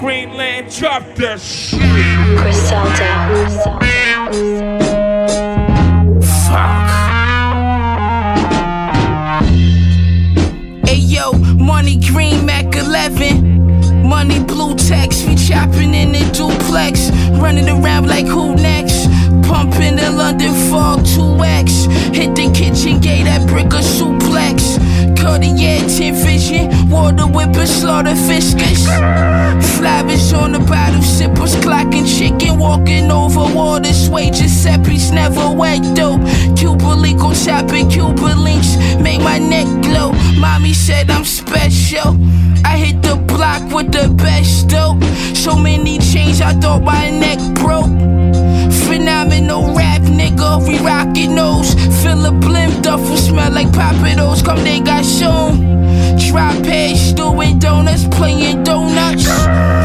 Greenland, drop that shit. Griselda. Fuck. Ayo, Money Green Mac 11. Money blue text, we chopping in the duplex. Running around like who next? Pumping the London Fog 2X. Hit the kitchen gate, that brick a suplex. Cartier 10 vision, water whippers, slaughter fiscus. Flavish on the bottle, sippers, clocking chicken, walking over water, sway Giuseppe's never wet though. Cuba Lico chopping Cuba links, make my neck glow. Mommy said I'm special. I hit the block with the best though. So many chains, I thought my neck broke. Phenomenal rap nigga, we rockin' those. Fill a blimp duffel, smell like Papados. Come they got shown. Drop heads, doing donuts, playing donuts.